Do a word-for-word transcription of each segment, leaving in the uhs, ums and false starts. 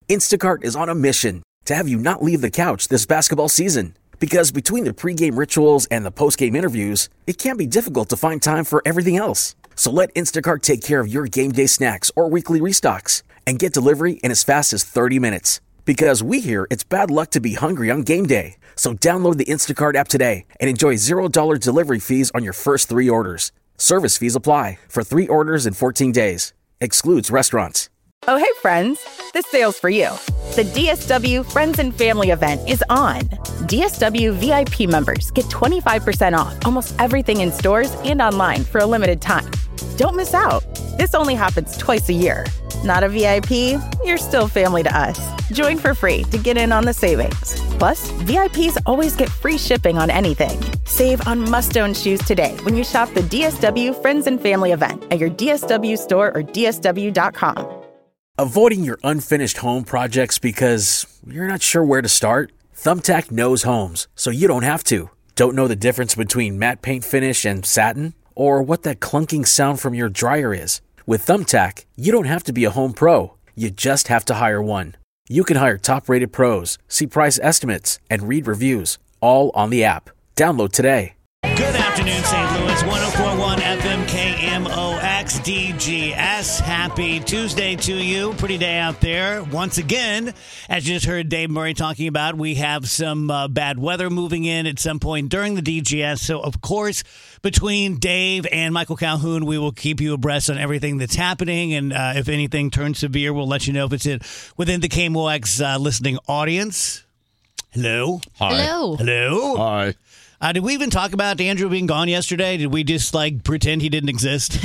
Instacart is on a mission to have you not leave the couch this basketball season. Because between the pregame rituals and the postgame interviews, it can be difficult to find time for everything else. So let Instacart take care of your game day snacks or weekly restocks and get delivery in as fast as thirty minutes. Because we hear it's bad luck to be hungry on game day. So download the Instacart app today and enjoy zero dollars delivery fees on your first three orders. Service fees apply for three orders in fourteen days. Excludes restaurants. Oh, hey, friends. This sale's for you. The D S W Friends and Family event is on. D S W V I P members get twenty-five percent off almost everything in stores and online for a limited time. Don't miss out. This only happens twice a year. Not a V I P? You're still family to us. Join for free to get in on the savings. Plus, V I Ps always get free shipping on anything. Save on must-own shoes today when you shop the D S W Friends and Family event at your D S W store or D S W dot com. Avoiding your unfinished home projects because you're not sure where to start? Thumbtack knows homes, so you don't have to. Don't know the difference between matte paint finish and satin? Or what that clunking sound from your dryer is? With Thumbtack, you don't have to be a home pro. You just have to hire one. You can hire top-rated pros, see price estimates, and read reviews, all on the app. Download today. Good afternoon, Saint Louis. one oh four point one F M K M O X D G S. Happy Tuesday to you. Pretty day out there. Once again, as you just heard Dave Murray talking about, we have some uh, bad weather moving in at some point during the D G S. So, of course, between Dave and Michael Calhoun, we will keep you abreast on everything that's happening. And uh, if anything turns severe, we'll let you know if it's in, within the K M O X uh, listening audience. Hello. Hi. Hello. Hello. Hi. Uh, did we even talk about Andrew being gone yesterday? Did we just, like, pretend he didn't exist?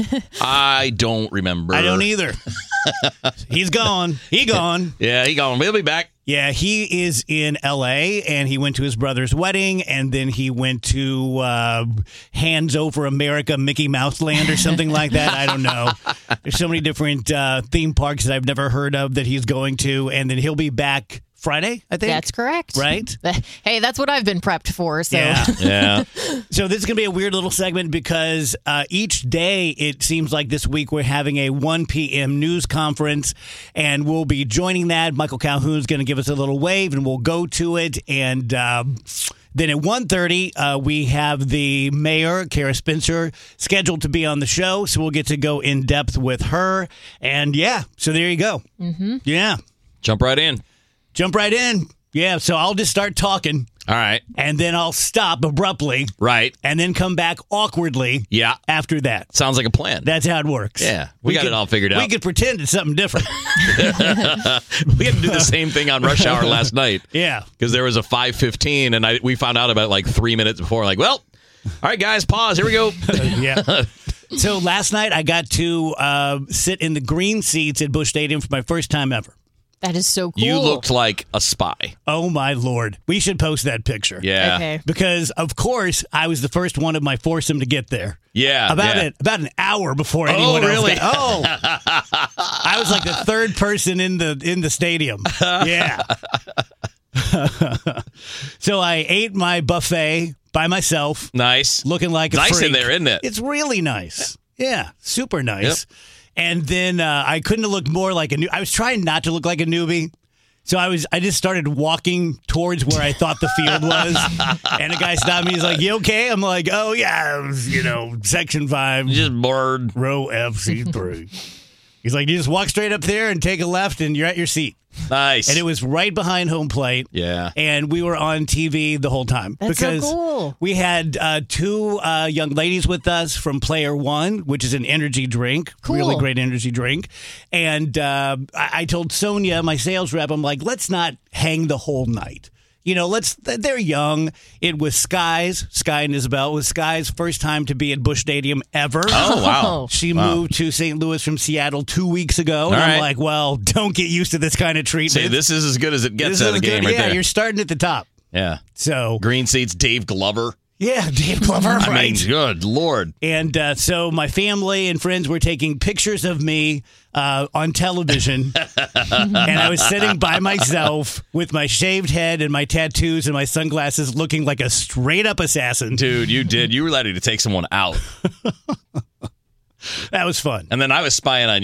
I don't remember. I don't either. He's gone. He gone. Yeah, he gone. We'll be back. Yeah, he is in L A, and he went to his brother's wedding, and then he went to uh, Hands Over America, Mickey Mouse Land, or something like that. I don't know. There's so many different uh, theme parks that I've never heard of that he's going to, and then he'll be back Friday, I think. That's correct. Right? Hey, that's what I've been prepped for. So. Yeah. Yeah. So this is going to be a weird little segment because uh, each day it seems like this week we're having a one p.m. news conference, and we'll be joining that. Michael Calhoun's going to give us a little wave, and we'll go to it. And um, then at one thirty, uh, we have the mayor, Kara Spencer, scheduled to be on the show. So we'll get to go in depth with her. And yeah, so there you go. Mm-hmm. Yeah. Jump right in. Jump right in. Yeah, so I'll just start talking. All right. And then I'll stop abruptly. Right. And then come back awkwardly. Yeah. After that. Sounds like a plan. That's how it works. Yeah. We, we got could, it all figured out. We could pretend it's something different. We had to do the same thing on Rush Hour last night. Yeah. Because there was a five fifteen, and I we found out about like three minutes before. Like, well, all right, guys, pause. Here we go. Yeah. So last night I got to uh, sit in the green seats at Busch Stadium for my first time ever. That is so cool. You looked like a spy. Oh, my Lord. We should post that picture. Yeah. Okay. Because, of course, I was the first one of my foursome to get there. Yeah. About yeah. it, about an hour before anyone oh, really? else. Oh, I was like the third person in the in the stadium. Yeah. So I ate my buffet by myself. Nice. Looking like a nice freak. in there, isn't it? It's really nice. Yeah, super nice. Yep. And then uh, I couldn't have looked more like a new. I was trying not to look like a newbie. So I was. I just started walking towards where I thought the field was, and a guy stopped me. He's like, "You okay?" I'm like, "Oh yeah, it was, you know, section five, just bored, row F C three." He's like, "You just walk straight up there and take a left, and you're at your seat." Nice. And it was right behind home plate. Yeah. And we were on T V the whole time. That's because so cool. We had uh, two uh, young ladies with us from Player One, which is an energy drink. Cool. Really great energy drink. And uh, I-, I told Sonia, my sales rep, I'm like, let's not hang the whole night. You know, let's. They're young. It was Sky's, Sky and Isabel, it was Sky's first time to be at Busch Stadium ever. Oh, wow. She wow. moved to Saint Louis from Seattle two weeks ago. All and right. I'm like, well, don't get used to this kind of treatment. Say, this is as good as it gets This out of is the game good. right yeah, there. You're starting at the top. Yeah. So Green seats, Dave Glover. Yeah, Dave Glover, I right? mean, good Lord. And uh, so my family and friends were taking pictures of me uh, on television, and I was sitting by myself with my shaved head and my tattoos and my sunglasses, looking like a straight-up assassin. Dude, you did. You were ready to take someone out. That was fun. And then I was spying on you.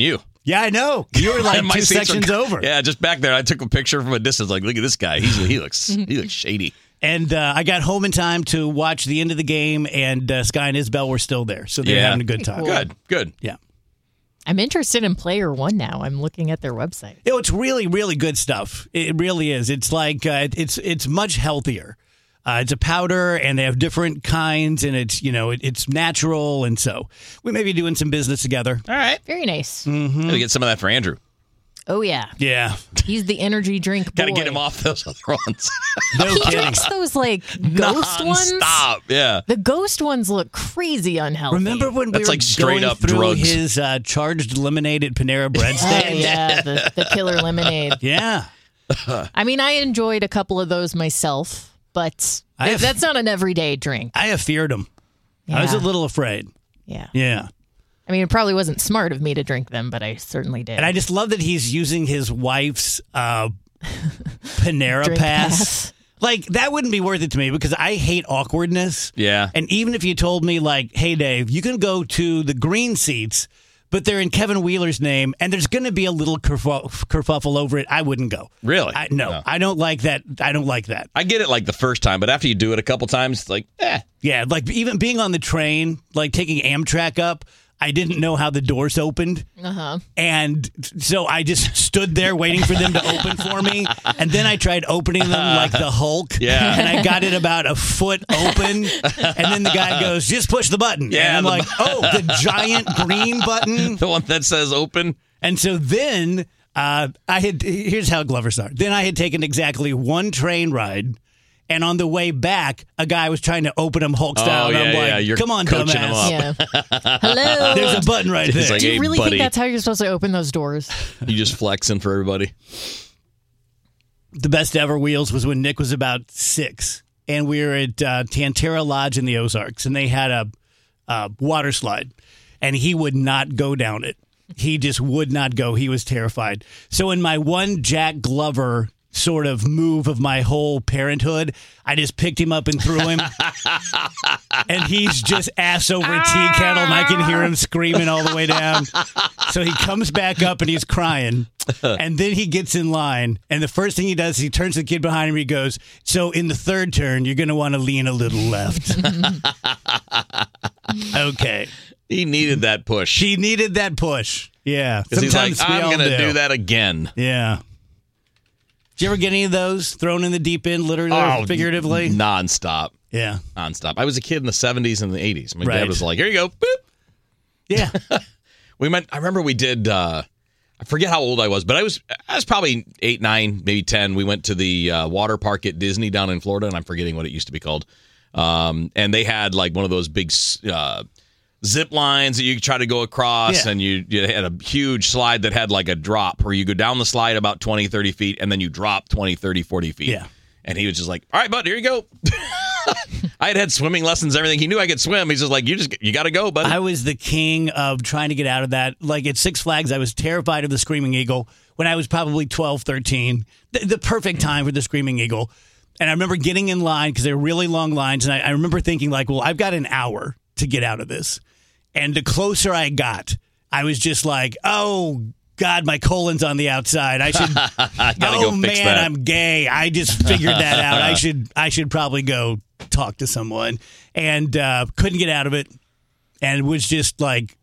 Yeah, I know. You were like And my two seats sections were- over. Yeah, just back there. I took a picture from a distance. Like, look at this guy. He's he looks he looks shady. And uh, I got home in time to watch the end of the game, and uh, Sky and Isabel were still there, so they're Yeah. having a good time. Cool. Good, good. Yeah. I'm interested in Player One now. I'm looking at their website. You know, it's really, really good stuff. It really is. It's like uh, it's it's much healthier. Uh, it's a powder, and they have different kinds, and it's you know it, it's natural, and so we may be doing some business together. All right. Very nice. Mm-hmm. Gotta get some of that for Andrew. Oh, yeah. Yeah, He's the energy drink boy. Gotta get him off those other ones. no He kidding. drinks those, like, ghost ones. Stop. Yeah. The ghost ones look crazy unhealthy. Remember when we That's were like straight going up through drugs. his uh, charged lemonade at Panera Bread Oh, stand? yeah, the, the killer lemonade. Yeah. I mean, I enjoyed a couple of those myself, but I have- that's not an everyday drink. I have feared him. I was a Yeah. little afraid. Yeah. Yeah. I mean, it probably wasn't smart of me to drink them, but I certainly did. And I just love that he's using his wife's uh, Panera Drink pass. pass. Like, that wouldn't be worth it to me because I hate awkwardness. Yeah. And even if you told me, like, hey, Dave, you can go to the green seats, but they're in Kevin Wheeler's name, and there's going to be a little kerfu- kerfuffle over it, I wouldn't go. Really? I, no, No. I don't like that. I don't like that. I get it like the first time, but after you do it a couple times, it's like, eh. Yeah, like even being on the train, like taking Amtrak up, I didn't know how the doors opened. Uh-huh. And so I just stood there waiting for them to open for me. And then I tried opening them like the Hulk. Yeah. And I got it about a foot open. And then the guy goes, just push the button. Yeah, And I'm the like, oh, the giant green button. The one that says open. And so then uh, I had, here's how Glover started. Then I had taken exactly one train ride. And on the way back, a guy was trying to open them Hulk style. Oh, and I'm yeah, like, yeah. You're come on, coaching him dumbass. up. Yeah. Hello. There's a button right It's there. like, Do you hey, really buddy. think that's how you're supposed to open those doors? You just flexing for everybody. The best ever wheels was when Nick was about six, and we were at uh, Tantera Lodge in the Ozarks, and they had a, a water slide, and he would not go down it. He just would not go. He was terrified. So in my one Jack Glover sort of move of my whole parenthood, I just picked him up and threw him. And he's just ass over a tea kettle, and I can hear him screaming all the way down. So he comes back up and he's crying. And then he gets in line. And the first thing he does is he turns to the kid behind him. He goes, so in the third turn, you're going to want to lean a little left. Okay. He needed that push. He needed that push. Yeah. Because he's like, Sometimes we I'm all going to do. do that again. Yeah. Did you ever get any of those thrown in the deep end, literally or figuratively? Nonstop. Yeah. Nonstop. I was a kid in the seventies and the eighties. My Right. dad was like, here you go. Boop. Yeah. We went, I remember we did, uh, I forget how old I was, but I was I was probably eight, nine, maybe ten. We went to the uh, water park at Disney down in Florida, and I'm forgetting what it used to be called. Um, and they had like one of those big uh, zip lines that you could try to go across, Yeah. and you, you had a huge slide that had like a drop where you go down the slide about twenty, thirty feet, and then you drop twenty, thirty, forty feet. Yeah. And he was just like, all right, bud, here you go. I had had swimming lessons, everything. He knew I could swim. He's just like, you just you got to go, buddy. I was the king of trying to get out of that. Like at Six Flags, I was terrified of the Screaming Eagle when I was probably twelve, thirteen. The, the perfect time for the Screaming Eagle. And I remember getting in line because they were really long lines. And I, I remember thinking like, well, I've got an hour to get out of this. And the closer I got, I was just like, oh, God, my colon's on the outside. I should. I gotta oh go fix man, that. I'm gay. I just figured that out. I should. I should probably go talk to someone. And uh, couldn't get out of it, and was just like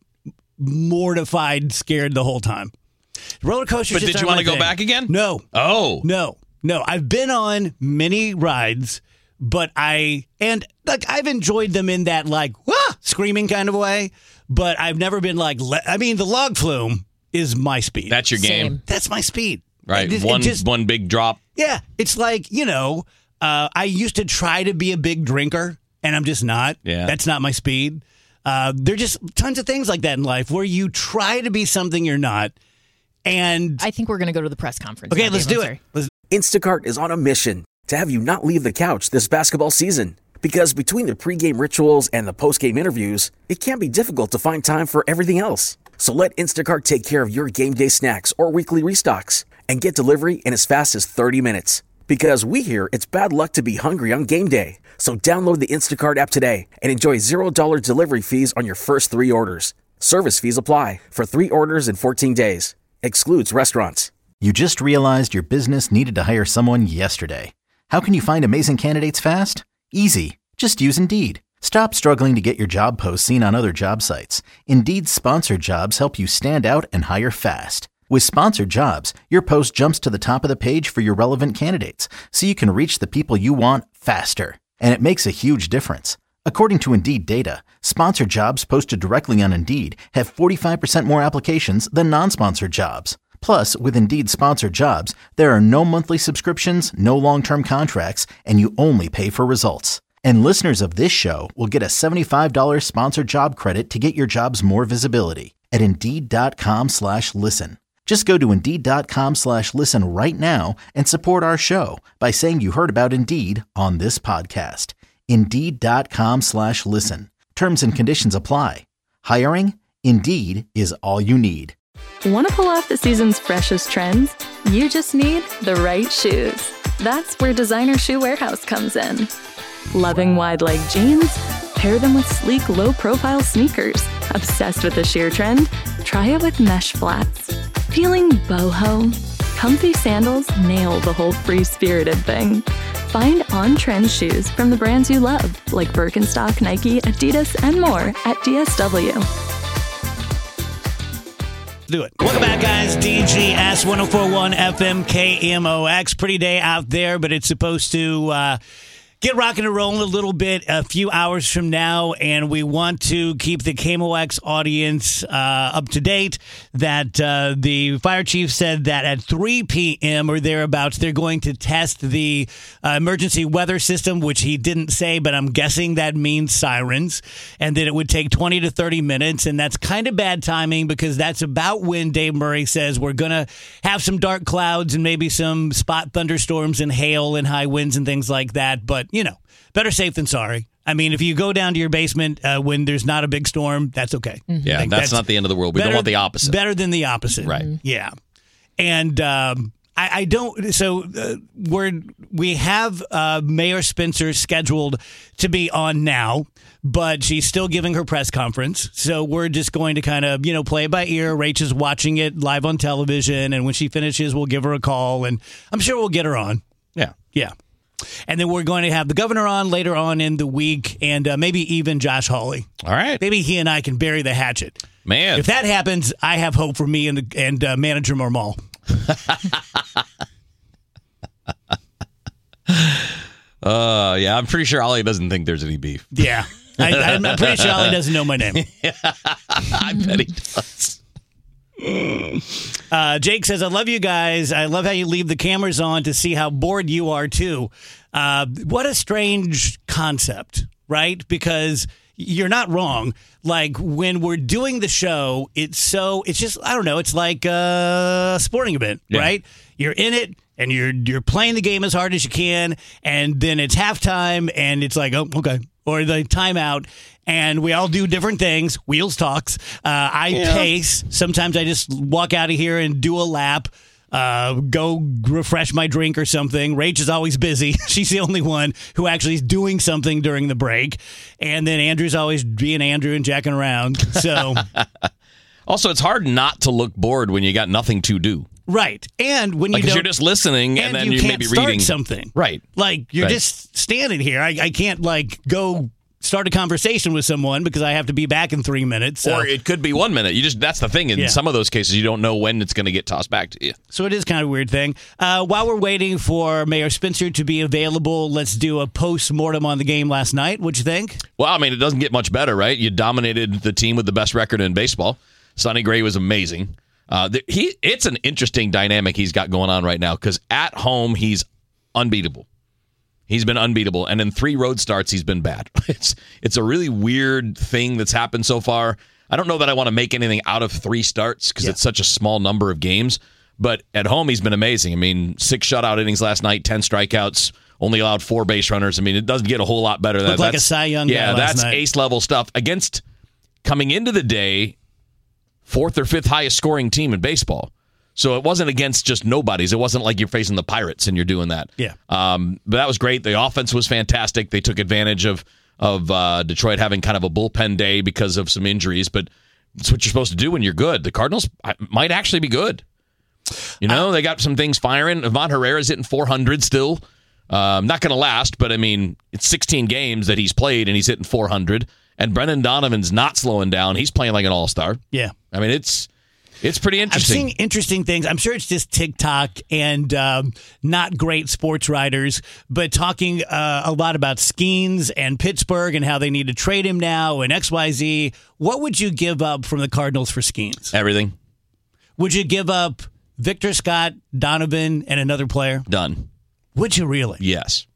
mortified, scared the whole time. Roller coasters. But just did you aren't want my to go thing. back again? No, Oh. no, no. I've been on many rides, but I and like I've enjoyed them in that like wah screaming kind of way. But I've never been like. Le- I mean, the log flume is my speed. That's your game. Same. That's my speed. Right. It- it one just- one big drop. Yeah, it's like, you know, uh, I used to try to be a big drinker, and I'm just not. Yeah. That's not my speed. Uh, there are just tons of things like that in life where you try to be something you're not. And, I think we're going to go to the press conference. okay, now, let's Dave. do I'm it. sorry. Let's, Instacart is on a mission to have you not leave the couch this basketball season. Because between the pregame rituals and the postgame interviews, it can be difficult to find time for everything else. So let Instacart take care of your game day snacks or weekly restocks and get delivery in as fast as thirty minutes. Because we hear it's bad luck to be hungry on game day. So download the Instacart app today and enjoy zero dollars delivery fees on your first three orders. Service fees apply. For three orders in fourteen days. Excludes restaurants. You just realized your business needed to hire someone yesterday. How can you find amazing candidates fast? Easy. Just use Indeed. Stop struggling to get your job posts seen on other job sites. Indeed's sponsored jobs help you stand out and hire fast. With sponsored jobs, your post jumps to the top of the page for your relevant candidates, so you can reach the people you want faster. And it makes a huge difference. According to Indeed data, sponsored jobs posted directly on Indeed have forty-five percent more applications than non-sponsored jobs. Plus, with Indeed sponsored jobs, there are no monthly subscriptions, no long-term contracts, and you only pay for results. And listeners of this show will get a seventy-five dollars sponsored job credit to get your jobs more visibility at Indeed.com slash listen. Just go to Indeed.com slash listen right now and support our show by saying you heard about Indeed on this podcast. Indeed.com slash listen. Terms and conditions apply. Hiring? Indeed is all you need. Want to pull off the season's freshest trends? You just need the right shoes. That's where Designer Shoe Warehouse comes in. Loving wide leg jeans? Pair them with sleek, low-profile sneakers. Obsessed with the sheer trend? Try it with mesh flats. Feeling boho? Comfy sandals nail the whole free-spirited thing. Find on-trend shoes from the brands you love, like Birkenstock, Nike, Adidas, and more at D S W. Do it. Welcome back, guys. D G S one oh four point one F M K M O X. Pretty day out there, but it's supposed to uh, get rocking and rolling a little bit a few hours from now, and we want to keep the K M O X audience uh, up to date that uh, the fire chief said that at three p.m. or thereabouts, they're going to test the uh, emergency weather system, which he didn't say, but I'm guessing that means sirens, and that it would take twenty to thirty minutes, and that's kind of bad timing because that's about when Dave Murray says we're going to have some dark clouds and maybe some spot thunderstorms and hail and high winds and things like that, but you know, better safe than sorry. I mean, if you go down to your basement uh, when there's not a big storm, that's okay. Mm-hmm. Yeah, that's, that's not the end of the world. We better, don't want the opposite. Better than the opposite. Right. Mm-hmm. Yeah. And um, I, I don't, so uh, we're, we have uh, Mayor Spencer scheduled to be on now, but she's still giving her press conference. So we're just going to kind of, you know, play it by ear. Rach is watching it live on television. And when she finishes, we'll give her a call. And I'm sure we'll get her on. Yeah. Yeah. And then we're going to have the governor on later on in the week, and uh, maybe even Josh Hawley. All right. Maybe he and I can bury the hatchet. Man. If that happens, I have hope for me and, the, and uh, manager Marmal. uh, yeah, I'm pretty sure Ollie doesn't think there's any beef. Yeah. I, I'm pretty sure Ollie doesn't know my name. I bet he does. Uh, Jake says, I love you guys. I love how you leave the cameras on to see how bored you are, too. Uh, what a strange concept, right? Because you're not wrong. Like, when we're doing the show, it's so, it's just, I don't know, it's like a sporting event, yeah. right? You're in it, and you're you're playing the game as hard as you can, and then it's halftime, and it's like, oh, okay. Or the timeout, and we all do different things. Wheels talks. Uh, I yeah. pace. Sometimes I just walk out of here and do a lap, uh, go refresh my drink or something. Rach is always busy. She's the only one who actually is doing something during the break. And then Andrew's always being Andrew and jacking around. So, also, it's hard not to look bored when you got nothing to do. Right. And when you like, don't, you're just listening and, and then you you can't maybe start reading something. Right. Like you're right. just standing here. I, I can't like go start a conversation with someone because I have to be back in three minutes. So. Or it could be one minute. You just that's the thing. In yeah. some of those cases, you don't know when it's going to get tossed back to you. So it is kind of a weird thing. Uh, while we're waiting for Mayor Spencer to be available, let's do a post-mortem on the game last night. What'd you think? Well, I mean, it doesn't get much better, right? You dominated the team with the best record in baseball. Sonny Gray was amazing. Uh, the, he it's an interesting dynamic he's got going on right now because at home he's unbeatable. He's been unbeatable, and in three road starts he's been bad. It's it's a really weird thing that's happened so far. I don't know that I want to make anything out of three starts because yeah. it's such a small number of games. But at home he's been amazing. I mean, six shutout innings last night, ten strikeouts, only allowed four base runners. I mean, it doesn't get a whole lot better. Looked that, like that's, a Cy Young yeah, guy last that's night. ace level stuff against coming into the day. Fourth or fifth highest scoring team in baseball. So it wasn't against just nobodies. It wasn't like you're facing the Pirates and you're doing that. Yeah. Um, but that was great. The offense was fantastic. They took advantage of of uh, Detroit having kind of a bullpen day because of some injuries. But It's what you're supposed to do when you're good. The Cardinals might actually be good. You know, uh, they got some things firing. Ivan Herrera's hitting four hundred still. Um, not going to last, but I mean, it's sixteen games that he's played, and he's hitting four hundred. And Brendan Donovan's not slowing down. He's playing like an all-star. Yeah. I mean, it's it's pretty interesting. I'm seeing interesting things. I'm sure it's just TikTok and um, not great sports writers, but talking uh, a lot about Skeens and Pittsburgh and how they need to trade him now and X Y Z. What would you give up from the Cardinals for Skeens? Everything. Would you give up Victor Scott, Donovan, and another player? Done. Would you really? Yes.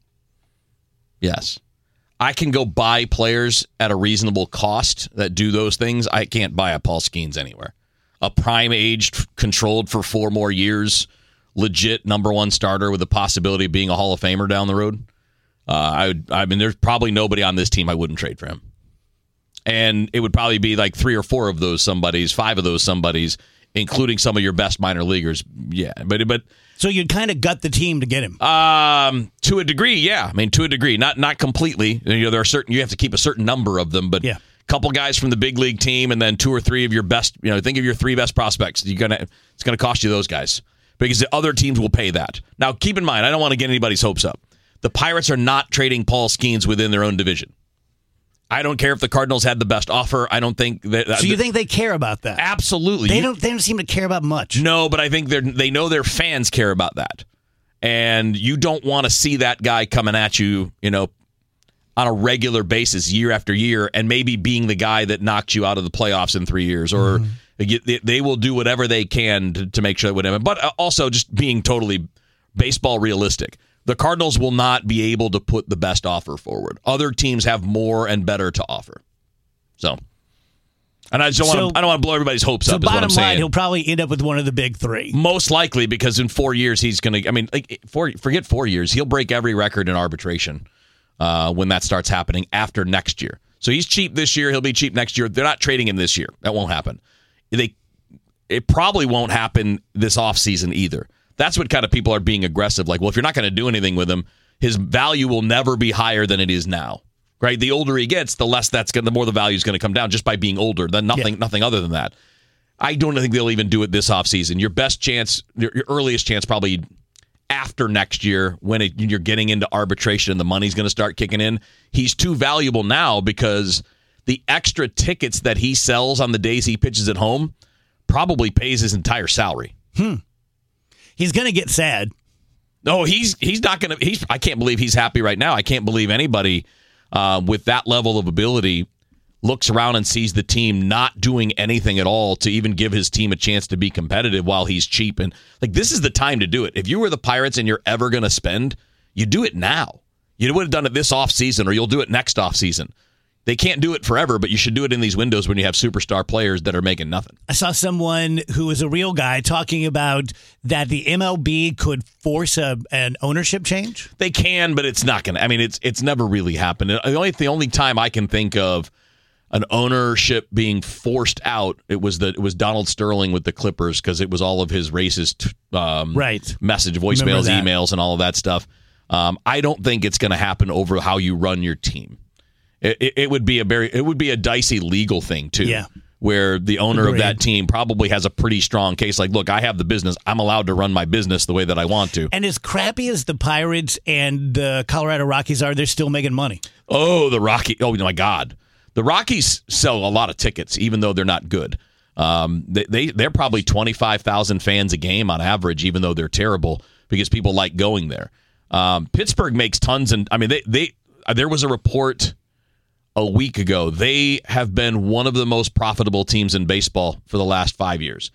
Yes. I can go buy players at a reasonable cost that do those things. I can't buy a Paul Skeens anywhere. A prime-aged, controlled for four more years, legit number one starter with the possibility of being a Hall of Famer down the road. Uh, I would. I mean, there's probably nobody on this team I wouldn't trade for him. And it would probably be like three or four of those somebodies, five of those somebodies, including some of your best minor leaguers. Yeah, but but so you'd kind of gut the team to get him. Um, to a degree, yeah. I mean, to a degree, not not completely. You know, there are certain you have to keep a certain number of them, but yeah. Couple guys from the big league team, and then two or three of your best. You know, think of your three best prospects. You're gonna it's gonna cost you those guys because the other teams will pay that. Now, keep in mind, I don't want to get anybody's hopes up. The Pirates are not trading Paul Skeens within their own division. I don't care if the Cardinals had the best offer. I don't think that. So you think they care about that? Absolutely. They you, don't. They don't seem to care about much. No, but I think they they know their fans care about that, and you don't want to see that guy coming at you, you know, on a regular basis, year after year, and maybe being the guy that knocked you out of the playoffs in three years, or mm-hmm. they, they will do whatever they can to, to make sure that would happen. But also, just being totally baseball realistic. The Cardinals will not be able to put the best offer forward. Other teams have more and better to offer. So, and I just don't so, want to. I don't want to blow everybody's hopes so up. So, bottom bottom line, saying. He'll probably end up with one of the big three. Most likely, because in four years he's going to. I mean, like four, forget four years. He'll break every record in arbitration uh, when that starts happening after next year. So he's cheap this year. He'll be cheap next year. They're not trading him this year. That won't happen. They. It probably won't happen this offseason either. That's what kind of people are being aggressive. Like, well, if you're not going to do anything with him, his value will never be higher than it is now. Right? The older he gets, the less that's going, the more the value is going to come down just by being older. Then nothing, yeah. nothing other than that. I don't think they'll even do it this offseason. Your best chance, your, your earliest chance, probably after next year when it, you're getting into arbitration and the money's going to start kicking in. He's too valuable now because the extra tickets that he sells on the days he pitches at home probably pays his entire salary. Hmm. He's going to get sad. No, he's he's not going to. He's. I can't believe he's happy right now. I can't believe anybody uh, with that level of ability looks around and sees the team not doing anything at all to even give his team a chance to be competitive while he's cheap. And like, this is the time to do it. If you were the Pirates and you're ever going to spend, you do it now. You would have done it this offseason, or you'll do it next offseason. They can't do it forever, but you should do it in these windows when you have superstar players that are making nothing. I saw someone who is a real guy talking about that the M L B could force a, an ownership change. They can, but it's not going to. I mean, it's it's never really happened. The only the only time I can think of an ownership being forced out, it was the it was Donald Sterling with the Clippers because it was all of his racist um, right. message, voicemails, emails, and all of that stuff. Um, I don't think it's going to happen over how you run your team. It, it would be a very it would be a dicey legal thing too, yeah. where the owner Agreed. of that team probably has a pretty strong case. Like, look, I have the business; I'm allowed to run my business the way that I want to. And as crappy as the Pirates and the Colorado Rockies are, they're still making money. Oh, the Rocky! Oh my God, the Rockies sell a lot of tickets, even though they're not good. Um, they, they they're probably twenty-five thousand fans a game on average, even though they're terrible because people like going there. Um, Pittsburgh makes tons, and I mean, they they there was a report a week ago. They have been one of the most profitable teams in baseball for the last five years.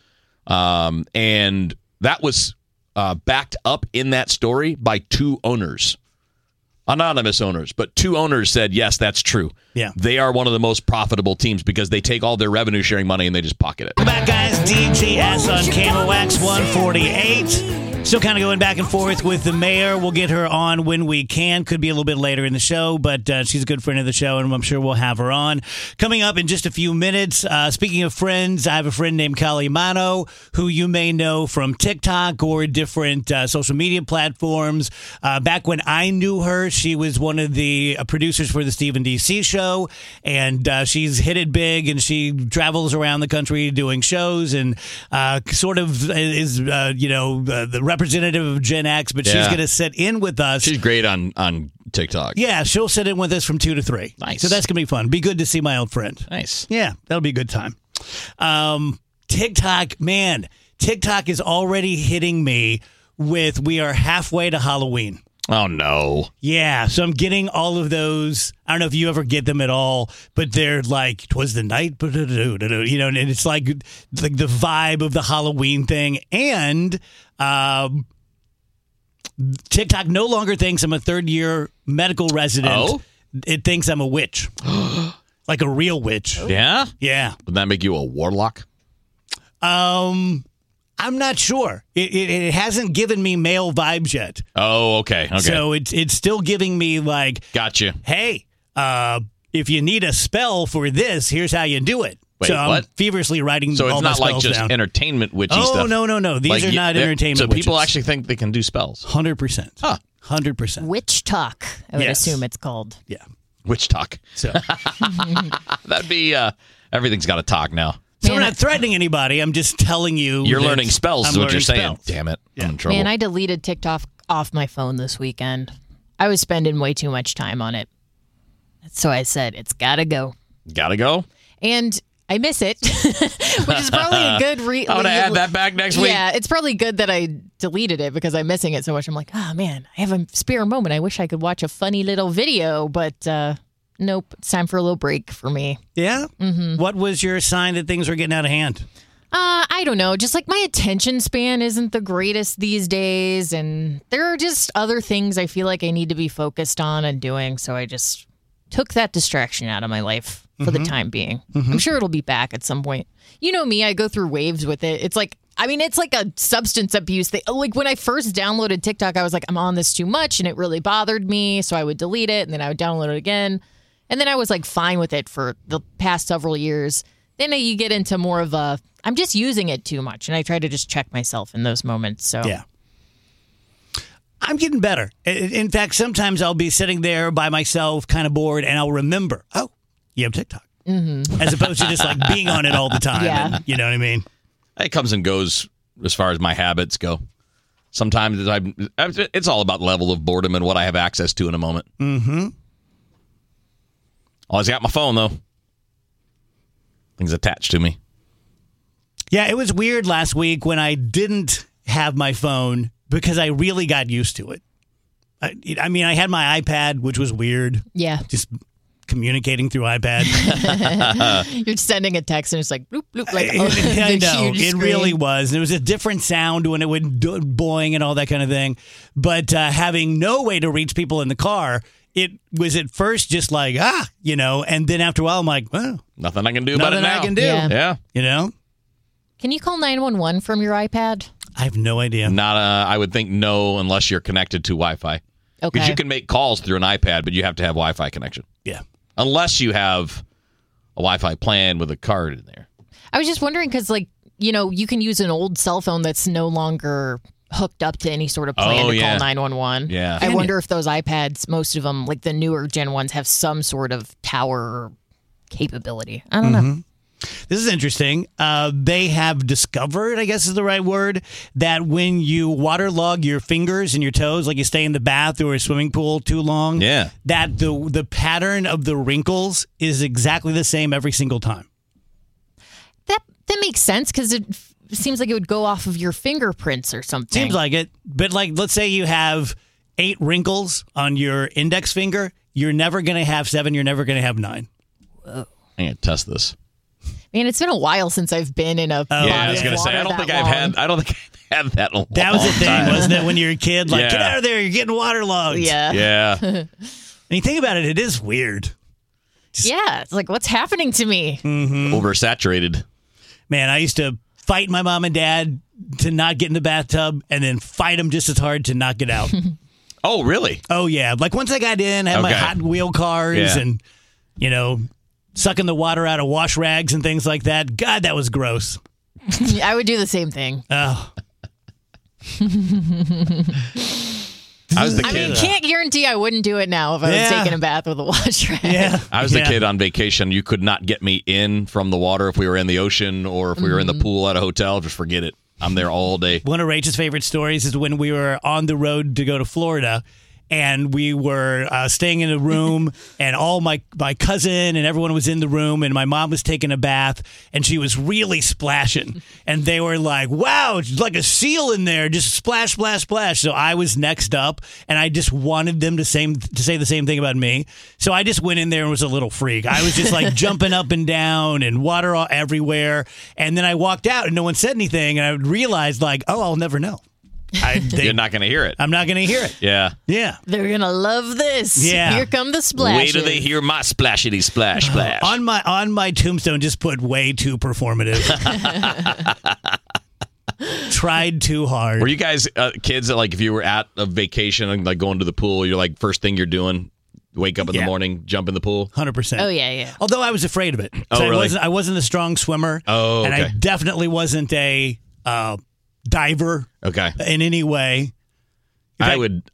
Um, and that was uh, backed up in that story by two owners. Anonymous owners, but two owners said, yes, that's true. Yeah. They are one of the most profitable teams because they take all their revenue sharing money and they just pocket it. Welcome back, guys. D G S on K M O X one forty-eight. Still kind of going back and forth with the mayor. We'll get her on when we can. Could be a little bit later in the show, but uh, she's a good friend of the show, and I'm sure we'll have her on. Coming up in just a few minutes, uh, speaking of friends, I have a friend named Kali Mano, who you may know from TikTok or different uh, social media platforms. Uh, back when I knew her, she was one of the uh, producers for the Stephen D C show, and uh, she's hit it big, and she travels around the country doing shows, and uh, sort of is, uh, you know, uh, the representative of Gen X, but Yeah. she's going to sit in with us. She's great on, on TikTok. Yeah, she'll sit in with us from two to three. Nice. So that's going to be fun. Be good to see my old friend. Nice. Yeah, that'll be a good time. Um, TikTok, man, TikTok is already hitting me with we are halfway to Halloween. Oh, no. Yeah, so I'm getting all of those. I don't know if you ever get them at all, but they're like, 'twas the night, you know, and it's like, like the vibe of the Halloween thing. And um, TikTok no longer thinks I'm a third year medical resident. Oh? It thinks I'm a witch, like a real witch. Yeah? Yeah. Would that make you a warlock? Um, I'm not sure. It, it, it hasn't given me male vibes yet. Oh, okay. Okay. So it's it's still giving me like, Gotcha. hey, uh, if you need a spell for this, here's how you do it. Wait, so I'm what? feverishly writing So all it's my not like spells just down. entertainment witchy Oh, stuff. no, no, no. These Like, are you- not they're- entertainment So people witches. actually think they can do spells. one hundred percent. Huh. one hundred percent. Witch talk, I would Yes. assume it's called. Yeah. Witch talk. So, That'd be, uh, everything's got to talk now. so Man, we're I- not threatening anybody. I'm just telling you. You're that learning spells, I'm is what you're learning saying. spells. Damn it. Yeah. I'm in trouble. Man, I deleted TikTok off my phone this weekend. I was spending way too much time on it. So I said, it's got to go. Gotta go. And I miss it, which is probably a good re- I'm going to add that back next week. Yeah, it's probably good that I deleted it because I'm missing it so much. I'm like, oh, man, I have a spare moment. I wish I could watch a funny little video, but uh, nope, it's time for a little break for me. Yeah? Mm-hmm. What was your sign that things were getting out of hand? Uh, I don't know. Just like my attention span isn't the greatest these days. And there are just other things I feel like I need to be focused on and doing. So I just took that distraction out of my life for Mm-hmm. the time being. I'm sure it'll be back at some point. You know me, I go through waves with it. It's like, I mean, it's like a substance abuse thing. Like when I first downloaded TikTok, I was like, I'm on this too much and it really bothered me. So I would delete it and then I would download it again. And then I was like fine with it for the past several years. Then you get into more of a, I'm just using it too much. And I try to just check myself in those moments. So Yeah. I'm getting better. I- In fact, sometimes I'll be sitting there by myself, kind of bored, and I'll remember, oh, you have TikTok. Mm-hmm. As opposed to just like being on it all the time. Yeah. And, you know what I mean? It comes and goes as far as my habits go. Sometimes I'm, it's all about level of boredom and what I have access to in a moment. Mm-hmm. Always got my phone, though. Things attached to me. Yeah, it was weird last week when I didn't have my phone because I really got used to it. I, I mean, I had my iPad, which was weird. yeah, Just communicating through iPad. you're sending a text and it's like, bloop, bloop, like oh, I the know. huge It screen. really was. There was a different sound when it would do boing and all that kind of thing. But uh, having no way to reach people in the car, it was at first just like, ah, you know, and then after a while, I'm like, well, Nothing I can do about it nothing now. I can do. Yeah. Yeah. You know? Can you call nine one one from your iPad? I have no idea. Not, uh, I would think no, unless you're connected to Wi-Fi. Because Okay. you can make calls through an iPad, but you have to have Wi-Fi connection. Yeah. Unless you have a Wi-Fi plan with a card in there. I was just wondering because, like, you know, you can use an old cell phone that's no longer hooked up to any sort of plan Oh, to yeah. call nine one one. Yeah. I Can wonder if those iPads, most of them, like the newer gen ones, have some sort of tower capability. I don't know. This is interesting. Uh, they have discovered, I guess is the right word, that when you waterlog your fingers and your toes, like you stay in the bath or a swimming pool too long, Yeah. that the the pattern of the wrinkles is exactly the same every single time. That that makes sense because it f- seems like it would go off of your fingerprints or something. Seems like it. But like, let's say you have eight wrinkles on your index finger. You're never going to have seven. You're never going to have nine. I can't test this. Man, it's been a while since I've been in a body yeah, I was of gonna say water I don't that think I've long. had I don't think I've had that in a That was the long thing, time. wasn't it? When you're a kid, like, Yeah. get out of there. You're getting waterlogged. Yeah. Yeah. And you think about it, it is weird. Yeah. It's like, what's happening to me? Oversaturated. Man, I used to fight my mom and dad to not get in the bathtub and then fight them just as hard to not get out. Oh, really? Oh, yeah. Like once I got in, I had my Okay. Hot Wheel cars Yeah. and, you know, sucking the water out of wash rags and things like that. God, that was gross. I would do the same thing. Oh. I was the I kid. mean, can't guarantee I wouldn't do it now if I was Yeah. taking a bath with a wash rag. Yeah. I was the Yeah. kid on vacation. You could not get me in from the water if we were in the ocean or if we were in the pool at a hotel. Just forget it. I'm there all day. One of Rachel's favorite stories is when we were on the road to go to Florida, and we were uh, staying in a room, and all my, my cousin and everyone was in the room, and my mom was taking a bath, and she was really splashing. And they were like, wow, it's like a seal in there, just splash, splash, splash. So I was next up, and I just wanted them to, same, to say the same thing about me. So I just went in there and was a little freak. I was just like jumping up and down and water all everywhere. And then I walked out, and no one said anything, and I realized, like, oh, I'll never know. I, they, You're not going to hear it. I'm not going to hear it. Yeah. Yeah. They're going to love this. Yeah. Here come the splashes. Wait till they hear my splashity splash splash. On my on my tombstone, just put way too performative. Tried too hard. Were you guys uh, kids that, like, if you were at a vacation and like going to the pool, you're like, first thing you're doing, wake up in Yeah. the morning, jump in the pool? one hundred percent. Oh, yeah, yeah. Although I was afraid of it. 'Cause Oh, I really? wasn't, I wasn't a strong swimmer. Oh, And I okay. definitely wasn't a uh, diver Okay. in any way. In I fact- would.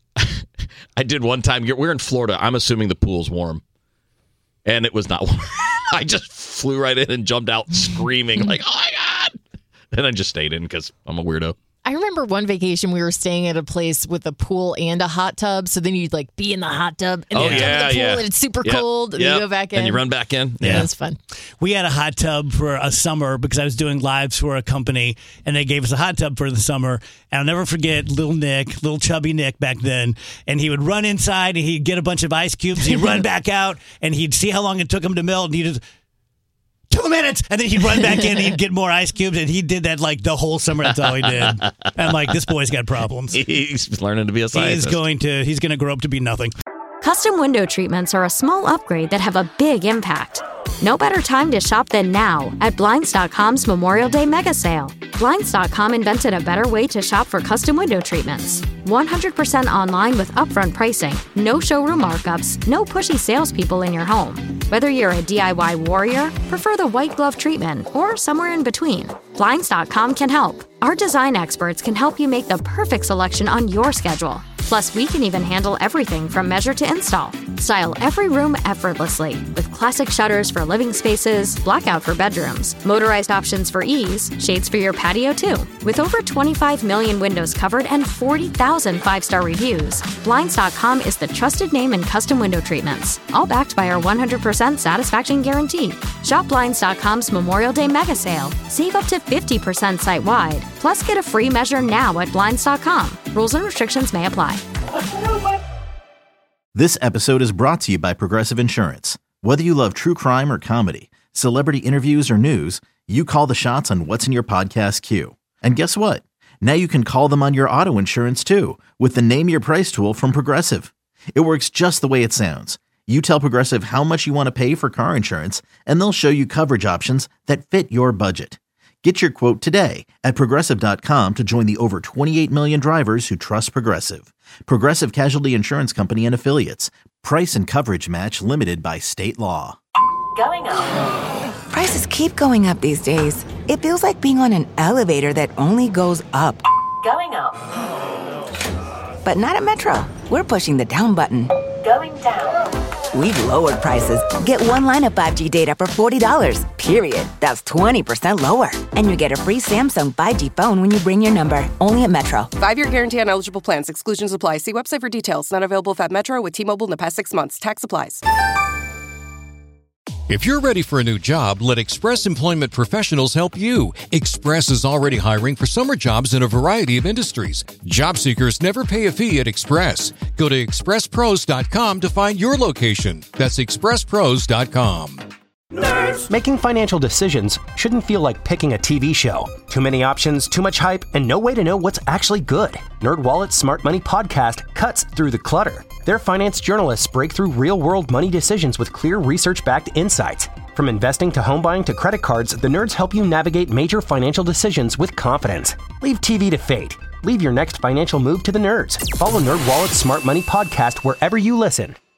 I did one time. You're- We're in Florida. I'm assuming the pool's warm, and it was not warm. I just flew right in and jumped out screaming like, "Oh my god!" And I just stayed in because I'm a weirdo. I remember one vacation we were staying at a place with a pool and a hot tub. So then you'd like be in the hot tub and Oh, then jump yeah, in the pool yeah. and it's super Yep, cold and yep. you go back in. And you run back in. Yeah, Yeah. it's fun. We had a hot tub for a summer because I was doing lives for a company, and they gave us a hot tub for the summer. And I'll never forget little Nick, little chubby Nick back then, and he would run inside and he'd get a bunch of ice cubes. He'd run back out and he'd see how long it took him to melt, and he'd just two minutes, and then he'd run back in and he'd get more ice cubes, and he did that like the whole summer. That's all he did. I'm like, this boy's got problems. He's learning to be a He's scientist. going to he's going to grow up to be nothing. Custom window treatments are a small upgrade that have a big impact. No better time to shop than now at Blinds dot com's Memorial Day mega sale. Blinds dot com invented a better way to shop for custom window treatments. one hundred percent online with upfront pricing, no showroom markups, no pushy salespeople in your home. Whether you're a D I Y warrior, prefer the white glove treatment, or somewhere in between, Blinds dot com can help. Our design experts can help you make the perfect selection on your schedule. Plus, we can even handle everything from measure to install. Style every room effortlessly with classic shutters for living spaces, blackout for bedrooms, motorized options for ease, shades for your patio too. With over twenty-five million windows covered and forty thousand five-star reviews, Blinds dot com is the trusted name in custom window treatments, all backed by our one hundred percent satisfaction guarantee. Shop Blinds dot com's Memorial Day mega sale. Save up to fifty percent site-wide. Plus, get a free measure now at Blinds dot com. Rules and restrictions may apply. This episode is brought to you by Progressive Insurance. Whether you love true crime or comedy, celebrity interviews or news, you call the shots on what's in your podcast queue. And guess what? Now you can call them on your auto insurance too with the Name Your Price tool from Progressive. It works just the way it sounds. You tell Progressive how much you want to pay for car insurance, and they'll show you coverage options that fit your budget. Get your quote today at Progressive dot com to join the over twenty-eight million drivers who trust Progressive. Progressive Casualty Insurance Company and Affiliates. Price and coverage match limited by state law. Going up. Prices keep going up these days. It feels like being on an elevator that only goes up. Going up. But not at Metro. We're pushing the down button. Going down. We've lowered prices. Get one line of five G data for forty dollars, period. That's twenty percent lower. And you get a free Samsung five G phone when you bring your number. Only at Metro. Five-year guarantee on eligible plans. Exclusions apply. See website for details. Not available if at Metro with T-Mobile in the past six months. Tax applies. If you're ready for a new job, let Express Employment Professionals help you. Express is already hiring for summer jobs in a variety of industries. Job seekers never pay a fee at Express. Go to express pros dot com to find your location. That's express pros dot com. Making financial decisions shouldn't feel like picking a T V show. Too many options, too much hype, and no way to know what's actually good. NerdWallet's Smart Money podcast cuts through the clutter. Their finance journalists break through real-world money decisions with clear research-backed insights. From investing to home buying to credit cards, the nerds help you navigate major financial decisions with confidence. Leave T V to fate. Leave your next financial move to the nerds. Follow NerdWallet's Smart Money Podcast wherever you listen.